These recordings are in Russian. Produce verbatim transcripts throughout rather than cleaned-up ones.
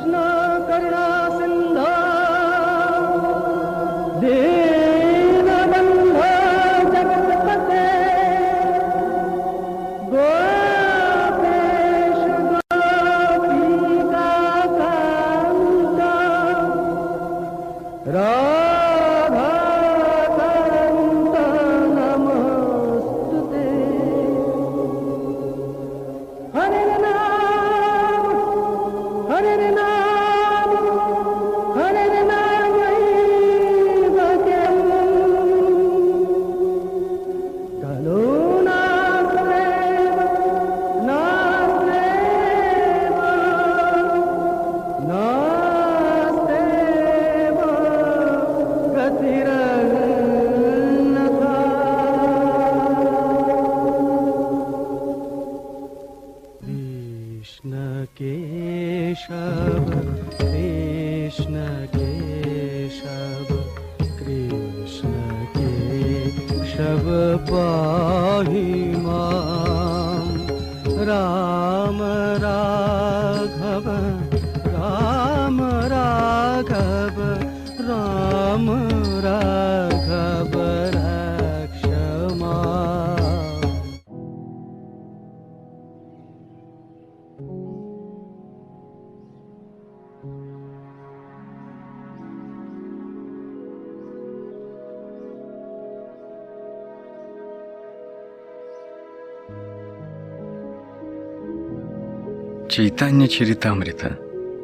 Чайтанья Чаритамрита.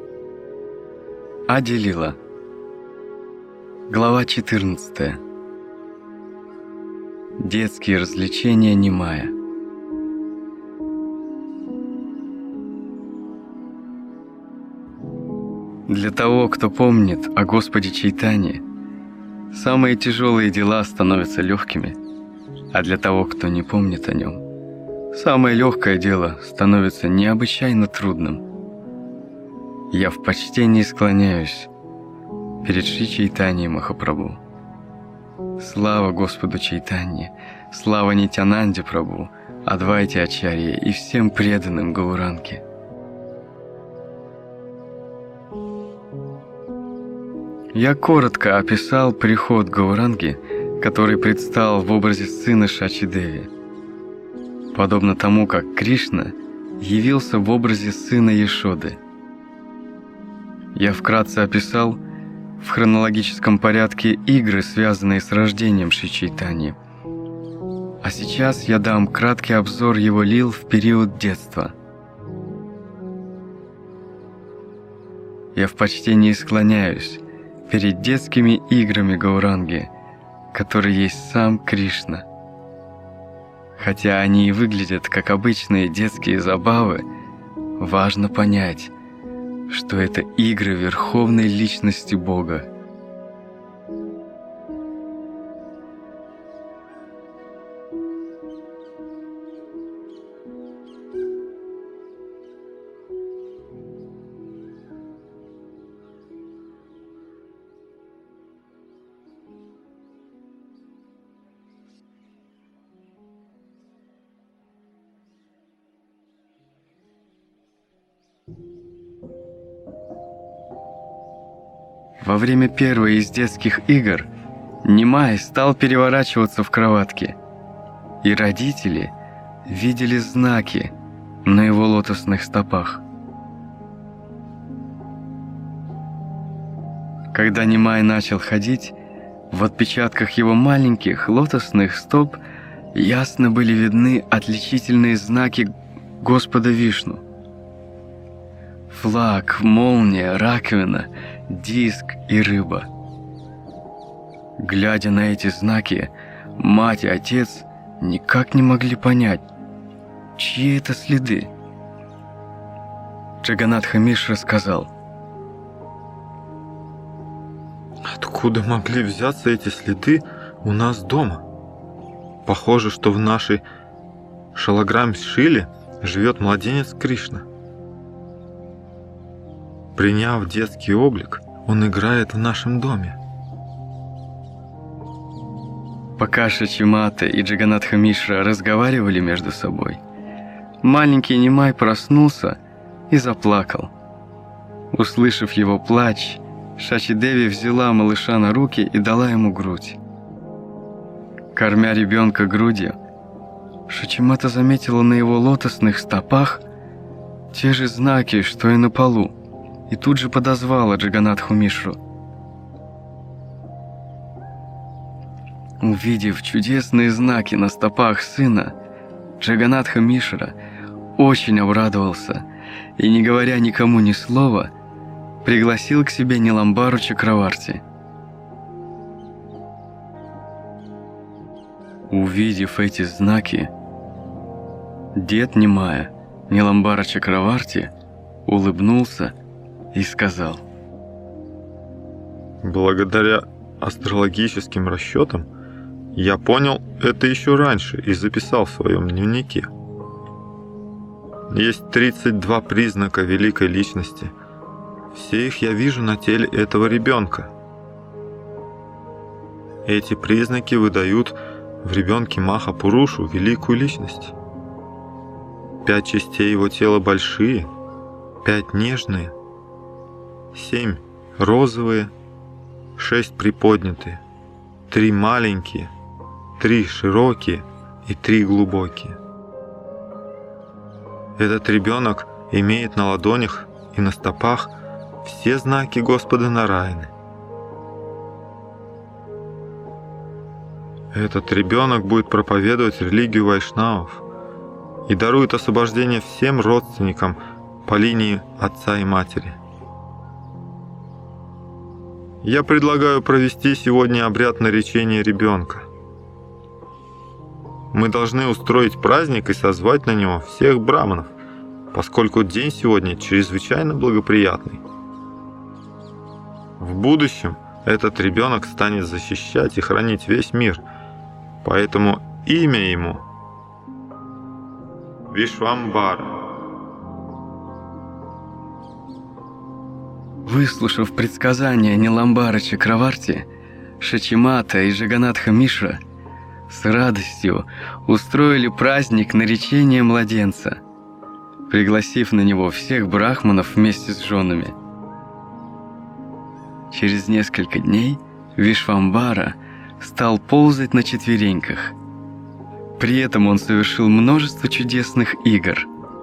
Ади Лила. Глава четырнадцатая. Детские развлечения Нимая. Для того, кто помнит о Господе Чайтанье, самые тяжелые дела становятся легкими, а для того, кто не помнит о нем, самое легкое дело становится необычайно трудным. Я в почтении склоняюсь перед Шри Чайтаньей Махапрабху. Слава Господу Чайтанье, слава Нитьянанде Прабху, Адвайте Ачарье и всем преданным Гауранге. Я коротко описал приход Гауранги, который предстал в образе сына Шачи-деви, подобно тому, как Кришна явился в образе сына Яшоды. Я вкратце описал в хронологическом порядке игры, связанные с рождением Шри Чайтаньи. А сейчас я дам краткий обзор его лил в период детства. Я в почтении склоняюсь перед детскими играми Гауранги, который есть сам Кришна. Хотя они и выглядят как обычные детские забавы, важно понять, что это игры Верховной Личности Бога. Во время первой из детских игр Нимай стал переворачиваться в кроватке, и родители видели знаки на его лотосных стопах. Когда Нимай начал ходить, в отпечатках его маленьких лотосных стоп ясно были видны отличительные знаки Господа Вишну. Флаг, молния, раковина, диск и рыба. Глядя на эти знаки, мать и отец никак не могли понять, чьи это следы. Джаганатха Мишра сказал: «Откуда могли взяться эти следы у нас дома? Похоже, что в нашей Шалаграм-Шиле живет младенец Кришна. Приняв детский облик, он играет в нашем доме». Пока Шачимата и Джаганатха Мишра разговаривали между собой, маленький Нимай проснулся и заплакал. Услышав его плач, Шачи Деви взяла малыша на руки и дала ему грудь. Кормя ребенка грудью, Шачимата заметила на его лотосных стопах те же знаки, что и на полу, и тут же подозвала Джаганатху Мишру. Увидев чудесные знаки на стопах сына, Джаганатха Мишра очень обрадовался и, не говоря никому ни слова, пригласил к себе Ниламбару Чакраварти. Увидев эти знаки, дед Нимая, Ниламбара Чакраварти, улыбнулся и сказал: благодаря астрологическим расчетам я понял это еще раньше и записал в своем дневнике. Есть тридцать два признака великой личности. Все их я вижу на теле этого ребенка. Эти признаки выдают в ребенке Маха Пурушу великую личность. Пять частей его тела большие, пять нежные, семь розовые, шесть приподнятые, три маленькие, три широкие и три глубокие. Этот ребенок имеет на ладонях и на стопах все знаки Господа Нараяны. Этот ребенок будет проповедовать религию вайшнавов и дарует освобождение всем родственникам по линии отца и матери. Я предлагаю провести сегодня обряд наречения ребенка. Мы должны устроить праздник и созвать на него всех браманов, поскольку день сегодня чрезвычайно благоприятный. В будущем этот ребенок станет защищать и хранить весь мир, поэтому имя ему Вишвамбара. Выслушав предсказания Ниламбара Чакраварти, Шачимата и Джаганатха Мишра с радостью устроили праздник наречения младенца, пригласив на него всех брахманов вместе с женами. Через несколько дней Вишвамбара стал ползать на четвереньках. При этом он совершил множество чудесных игр.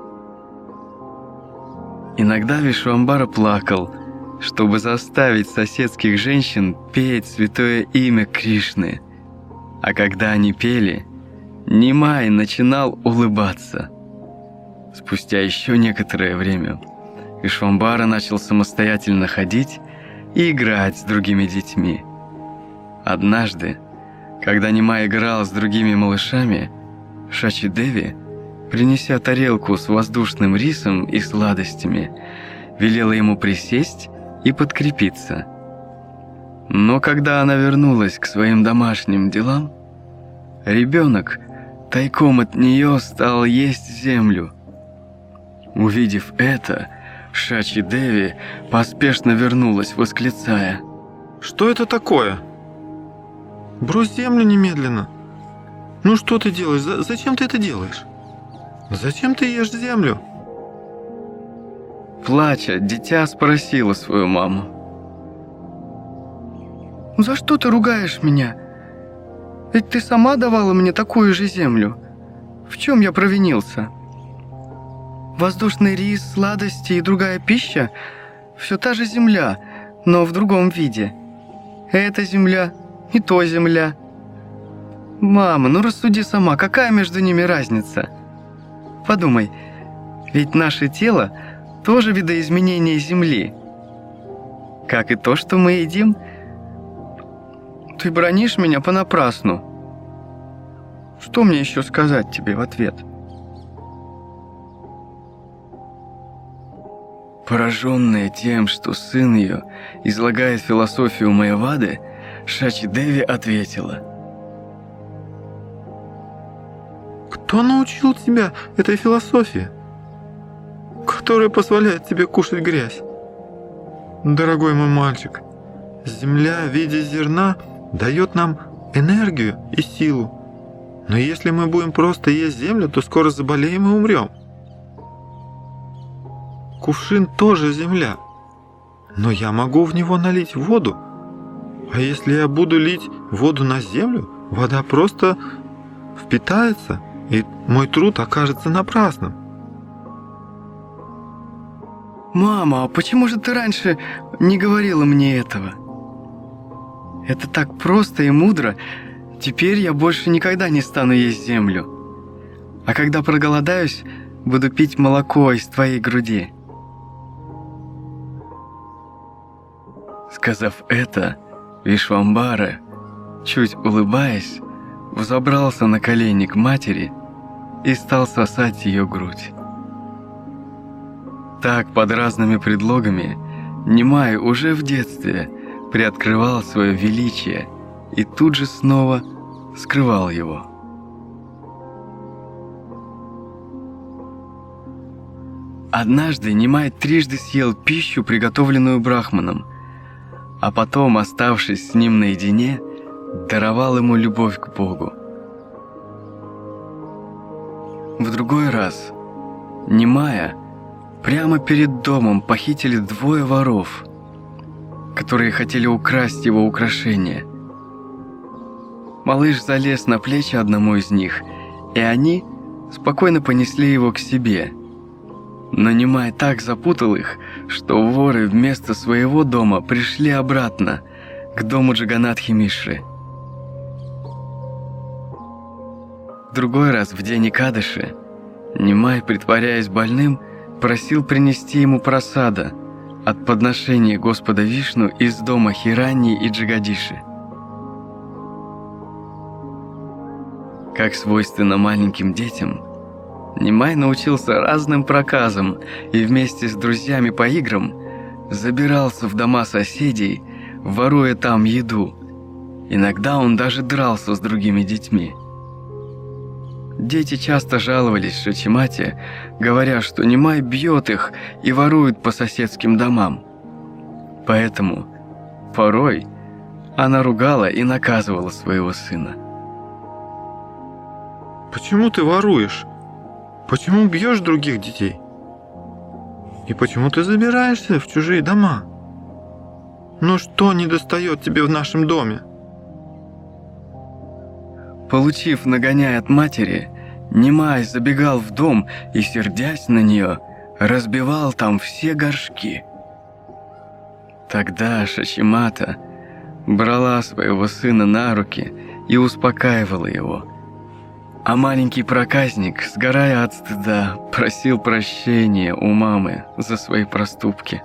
Иногда Вишвамбара плакал, чтобы заставить соседских женщин петь святое имя Кришны. А когда они пели, Нимай начинал улыбаться. Спустя еще некоторое время Вишвамбара начал самостоятельно ходить и играть с другими детьми. Однажды, когда Нимай играл с другими малышами, Шачи Деви, принеся тарелку с воздушным рисом и сладостями, велела ему присесть и подкрепиться. Но когда она вернулась к своим домашним делам, ребенок тайком от нее стал есть землю. Увидев это, Шачи Деви поспешно вернулась, восклицая: Что это такое? Брось землю немедленно. Ну что ты делаешь? За- зачем ты это делаешь? Зачем ты ешь землю? Плача, дитя спросила свою маму: «За что ты ругаешь меня? Ведь ты сама давала мне такую же землю. В чем я провинился? Воздушный рис, сладости и другая пища – все та же земля, но в другом виде. Эта земля и то земля. Мама, ну рассуди сама, какая между ними разница? Подумай, ведь наше тело – тоже видоизменение земли. Как и то, что мы едим. Ты бранишь меня понапрасну. Что мне еще сказать тебе в ответ?» Пораженная тем, что сын ее излагает философию Майявады, Шачи Деви ответила: Кто научил тебя этой философии, которая позволяет тебе кушать грязь? Дорогой мой мальчик, земля в виде зерна дает нам энергию и силу. Но если мы будем просто есть землю, то скоро заболеем и умрем. Кувшин тоже земля, Но я могу в него налить воду. А если я буду лить воду на землю, вода просто впитается, и мой труд окажется напрасным. «Мама, а почему же ты раньше не говорила мне этого? Это так просто и мудро. Теперь я больше никогда не стану есть землю. А когда проголодаюсь, буду пить молоко из твоей груди». Сказав это, Вишвамбара, чуть улыбаясь, взобрался на колени к матери и стал сосать ее грудь. Так, под разными предлогами, Нимай уже в детстве приоткрывал свое величие и тут же снова скрывал его. Однажды Нимай трижды съел пищу, приготовленную брахманом, а потом, оставшись с ним наедине, даровал ему любовь к Богу. В другой раз Нимая прямо перед домом похитили двое воров, которые хотели украсть его украшения. Малыш залез на плечи одному из них, и они спокойно понесли его к себе. Но Нимай так запутал их, что воры вместо своего дома пришли обратно, к дому Джаганатхи Мишры. В другой раз, в день Экадаши, Нимай, притворяясь больным, просил принести ему прасада от подношения Господа Вишну из дома Хираньи и Джагадиши. Как свойственно маленьким детям, Нимай научился разным проказам и вместе с друзьями по играм забирался в дома соседей, воруя там еду. Иногда он даже дрался с другими детьми. Дети часто жаловались Шачимате, говоря, что Нимай бьет их и ворует по соседским домам. Поэтому порой она ругала и наказывала своего сына. Почему ты воруешь? Почему бьешь других детей? И почему ты забираешься в чужие дома? Ну что недостает тебе в нашем доме? Получив нагоняй от матери, Нимай забегал в дом и, сердясь на нее, разбивал там все горшки. Тогда Шачимата брала своего сына на руки и успокаивала его. А маленький проказник, сгорая от стыда, просил прощения у мамы за свои проступки.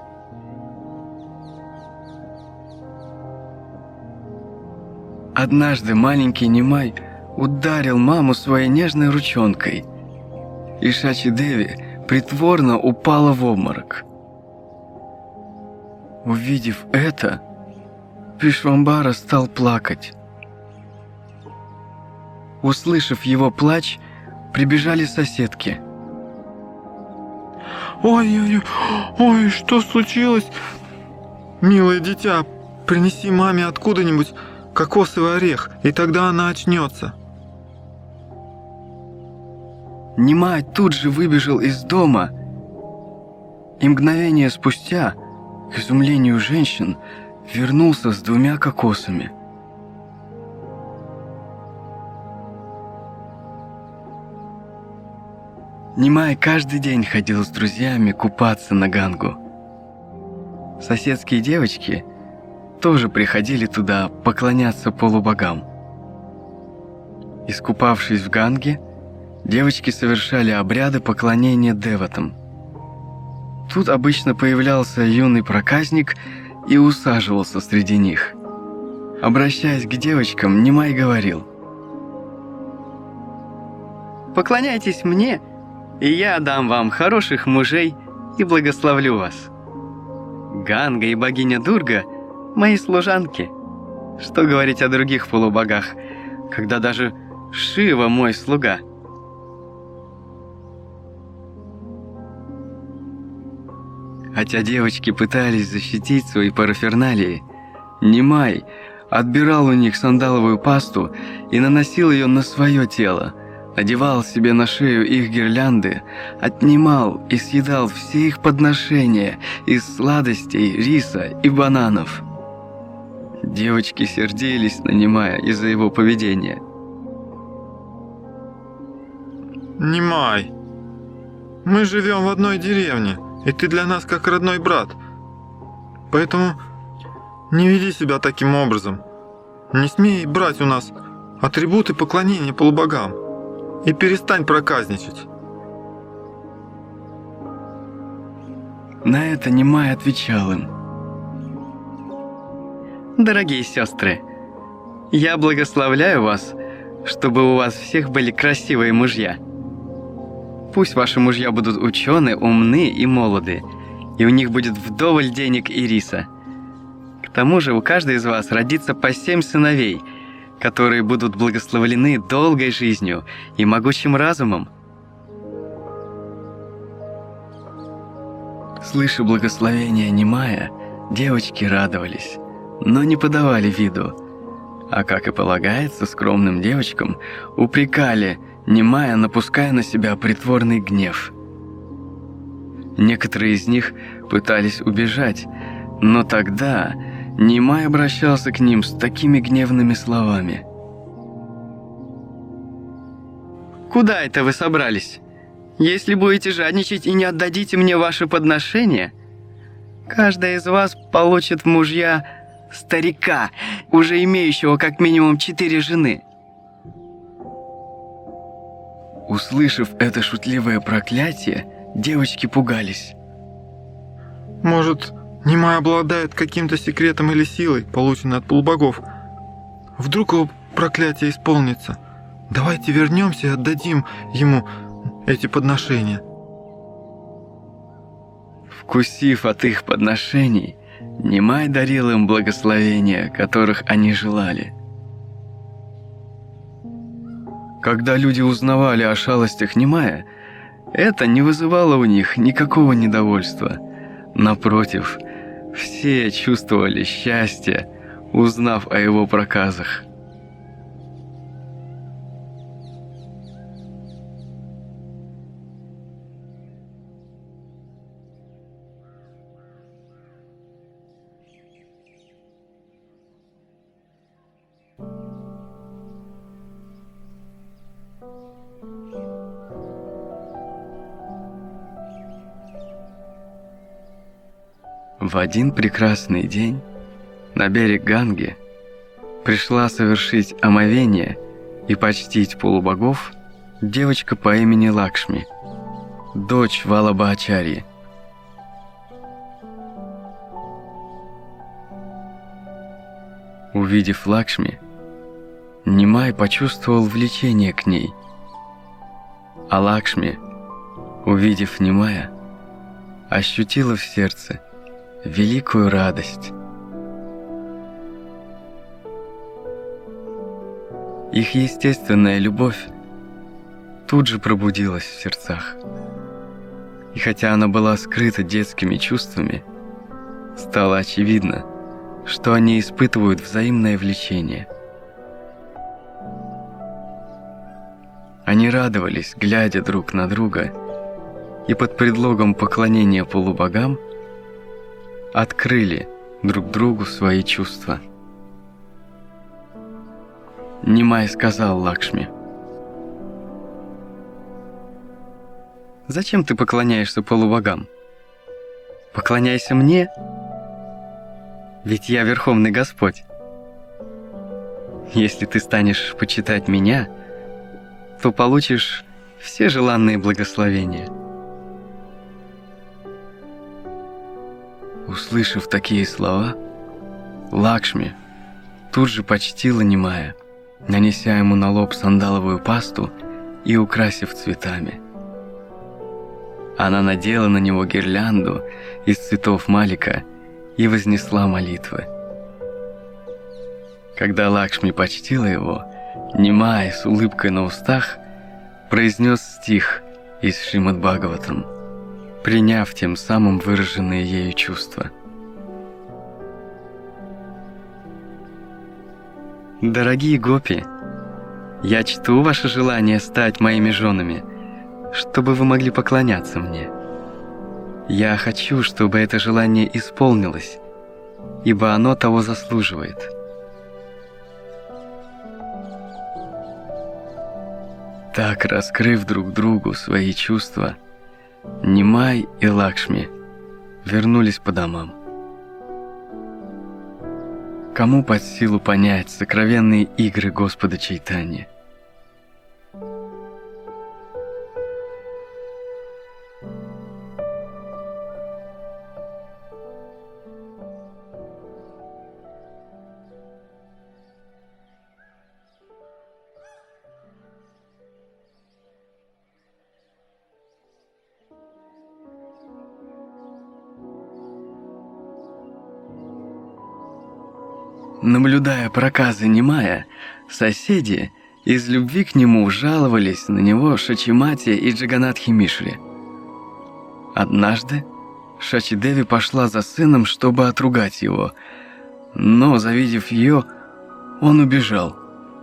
Однажды маленький Нимай ударил маму своей нежной ручонкой, и Шачи Деви притворно упала в обморок. Увидев это, Вишвамбара стал плакать. Услышав его плач, прибежали соседки. Ой-ой-ой, ой, что случилось? Милое дитя, принеси маме откуда-нибудь кокосовый орех, и тогда она очнется. Нимай тут же выбежал из дома, и мгновение спустя, к изумлению женщин, вернулся с двумя кокосами. Нимай каждый день ходил с друзьями купаться на Гангу. Соседские девочки тоже приходили туда поклоняться полубогам. Искупавшись в Ганге, девочки совершали обряды поклонения деватам. Тут обычно появлялся юный проказник и усаживался среди них. Обращаясь к девочкам, Нимай говорил: «Поклоняйтесь мне, и я дам вам хороших мужей и благословлю вас. Ганга и богиня Дурга – мои служанки. Что говорить о других полубогах, когда даже Шива мой слуга?» Хотя девочки пытались защитить свои параферналии, Нимай отбирал у них сандаловую пасту и наносил ее на свое тело, надевал себе на шею их гирлянды, отнимал и съедал все их подношения из сладостей, риса и бананов. Девочки сердились на Немая из-за его поведения. Немай, мы живем в одной деревне, и ты для нас как родной брат. Поэтому не веди себя таким образом. Не смей брать у нас атрибуты поклонения полубогам. И перестань проказничать. На это Немай отвечал им: «Дорогие сестры, я благословляю вас, чтобы у вас всех были красивые мужья. Пусть ваши мужья будут ученые, умны и молоды, и у них будет вдоволь денег и риса. К тому же у каждой из вас родится по семь сыновей, которые будут благословлены долгой жизнью и могучим разумом». Слыша благословения Немая, девочки радовались, но не подавали виду, а, как и полагается скромным девочкам, упрекали Немая, напуская на себя притворный гнев. Некоторые из них пытались убежать, но тогда Немай обращался к ним с такими гневными словами: «Куда это вы собрались? Если будете жадничать и не отдадите мне ваши подношения, каждая из вас получит в мужья старика, уже имеющего как минимум четыре жены». Услышав это шутливое проклятие, девочки пугались. Может, Немай обладает каким-то секретом или силой, полученной от полубогов. Вдруг его проклятие исполнится. Давайте вернемся и отдадим ему эти подношения. Вкусив от их подношений, Немай дарил им благословения, которых они желали. Когда люди узнавали о шалостях Немая, это не вызывало у них никакого недовольства. Напротив, все чувствовали счастье, узнав о его проказах. В один прекрасный день на берег Ганги пришла совершить омовение и почтить полубогов девочка по имени Лакшми, дочь Валабхачарьи. Увидев Лакшми, Немай почувствовал влечение к ней, а Лакшми, увидев Немая, ощутила в сердце великую радость. Их естественная любовь тут же пробудилась в сердцах. И хотя она была скрыта детскими чувствами, стало очевидно, что они испытывают взаимное влечение. Они радовались, глядя друг на друга, и под предлогом поклонения полубогам открыли друг другу свои чувства. Немай сказал Лакшми: «Зачем ты поклоняешься полубогам? Поклоняйся мне, ведь я Верховный Господь. Если ты станешь почитать меня, то получишь все желанные благословения». Услышав такие слова, Лакшми тут же почтила Немая, нанеся ему на лоб сандаловую пасту и украсив цветами. Она надела на него гирлянду из цветов малика и вознесла молитвы. Когда Лакшми почтила его, Немай с улыбкой на устах произнес стих из Шримад-Бхагаватам, приняв тем самым выраженные ею чувства. «Дорогие гопи, Я чту ваше желание стать моими женами, чтобы вы могли поклоняться мне. Я хочу, чтобы это желание исполнилось, ибо оно того заслуживает. Так, раскрыв друг другу свои чувства, Нимай и Лакшми вернулись по домам. Кому под силу понять сокровенные игры Господа Чайтаньи? Наблюдая проказы Нимая, соседи из любви к нему жаловались на него Шачимати и Джаганатхи Мишре. Однажды Шачи-деви пошла за сыном, чтобы отругать его, но, завидев ее, он убежал.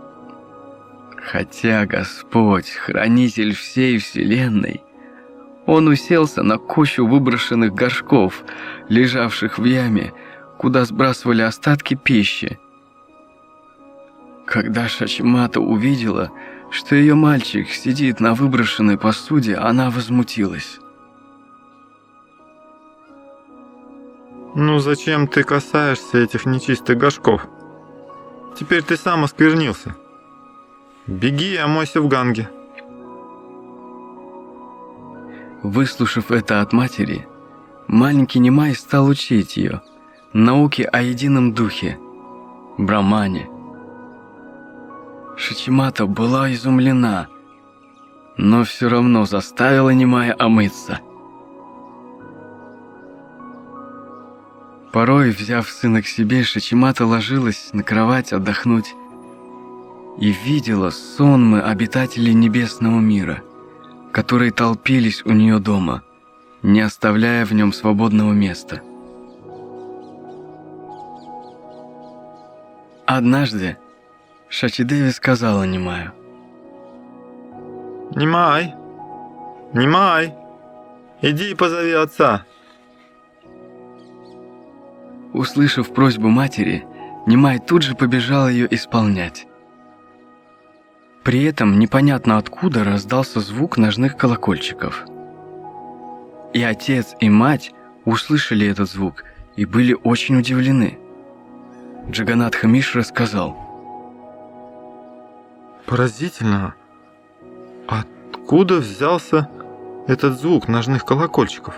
Хотя Господь, хранитель всей вселенной, он уселся на кучу выброшенных горшков, лежавших в яме, куда сбрасывали остатки пищи. Когда Шачимата увидела, что ее мальчик сидит на выброшенной посуде, она возмутилась. Ну зачем ты касаешься этих нечистых горшков? Теперь ты сам осквернился. Беги и омойся в Ганге. Выслушав это от матери, маленький Нимай стал учить ее науке о едином духе, Брахмане. Шачимата была изумлена, но все равно заставила Нимая омыться. Порой, взяв сына к себе, Шачимата ложилась на кровать отдохнуть и видела сонмы обитателей небесного мира, которые толпились у нее дома, не оставляя в нем свободного места. Однажды Шачи-деви сказала Нимаю: Нимай, Нимай, иди и позови отца. Услышав просьбу матери, Нимай тут же побежал ее исполнять. При этом непонятно откуда раздался звук ножных колокольчиков. И отец, и мать услышали этот звук и были очень удивлены. Джаганатха Мишра сказал: Поразительно, откуда взялся этот звук ножных колокольчиков?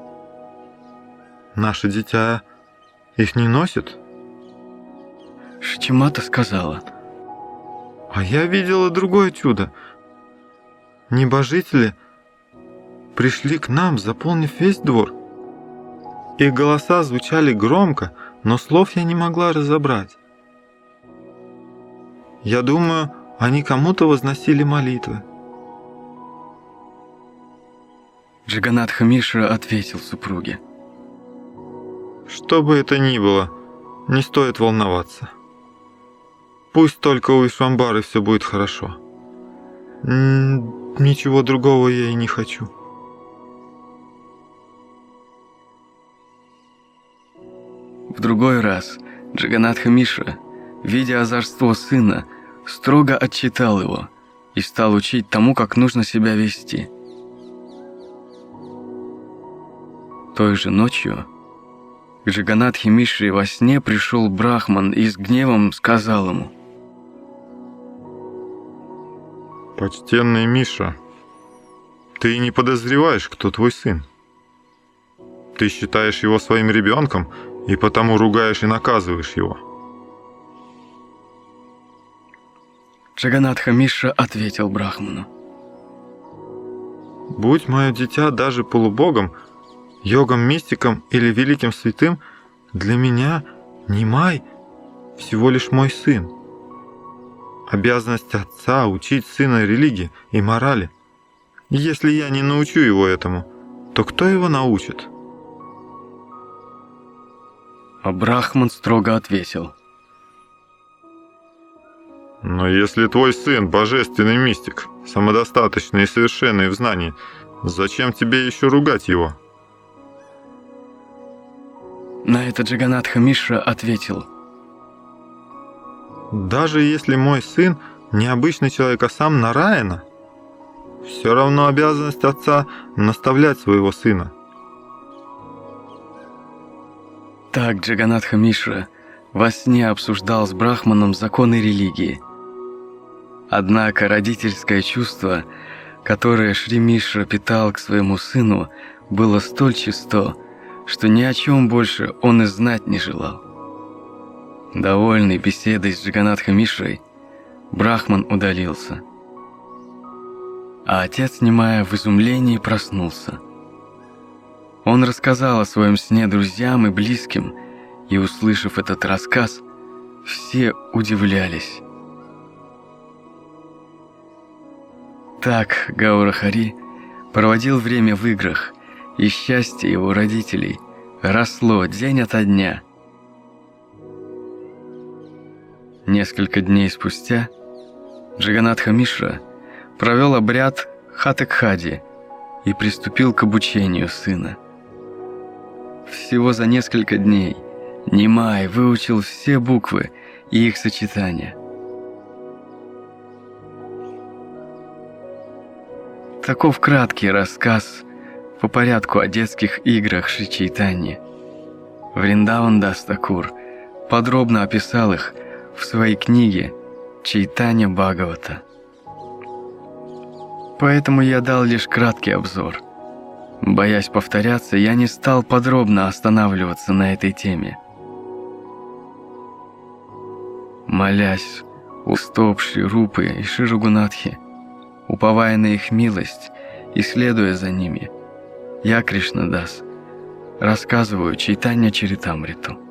Наше дитя их не носит? Шачимата сказала: А я видела другое чудо. Небожители пришли к нам, заполнив весь двор. Их голоса звучали громко, но слов я не могла разобрать. Я думаю, они кому-то возносили молитвы. Джаганатха Мишра ответил супруге: Что бы это ни было, не стоит волноваться. Пусть только у Вишвамбары все будет хорошо. Н- ничего другого я и не хочу. В другой раз Джаганатха Мишра, видя озорство сына, строго отчитал его и стал учить тому, как нужно себя вести. Той же ночью к Джаганатхе Мишре во сне пришел Брахман и с гневом сказал ему: Почтенный Миша, ты не подозреваешь, кто твой сын. Ты считаешь его своим ребенком и потому ругаешь и наказываешь его. Джаганатха Мишра ответил Брахману: Будь мое дитя даже полубогом, йогом-мистиком или великим святым, для меня Нимай всего лишь мой сын. Обязанность отца — учить сына религии и морали. Если я не научу его этому, то кто его научит? А Брахман строго ответил: Но Но если твой сын божественный мистик, самодостаточный и совершенный в знании, зачем тебе еще ругать его? На это Джаганатха Мишра ответил: даже если мой сын не обычный человек, а сам Нараяна, все равно обязанность отца наставлять своего сына. Так Джаганатха Мишра во сне обсуждал с Брахманом законы религии. Однако родительское чувство, которое Шри Мишра питал к своему сыну, было столь чисто, что ни о чем больше он и знать не желал. Довольный беседой с Джаганатха Мишрой, Брахман удалился. А отец, немая в изумлении, проснулся. Он рассказал о своем сне друзьям и близким, и, услышав этот рассказ, все удивлялись. Так Гаура Хари проводил время в играх, и счастье его родителей росло день ото дня. Несколько дней спустя Джаганатха Мишра провел обряд Хатакхади и приступил к обучению сына. Всего за несколько дней Нимай выучил все буквы и их сочетания. Таков краткий рассказ по порядку о детских играх Шри Чайтаньи. Вриндаван Дас Такур подробно описал их в своей книге «Чайтанья Бхагавата». Поэтому я дал лишь краткий обзор. Боясь повторяться, я не стал подробно останавливаться на этой теме. Молясь у стоп Шри Рупы и Шри Рагунатхи, уповая на их милость и следуя за ними, я, Кришнадас, рассказываю Чайтанья Чаритамриту.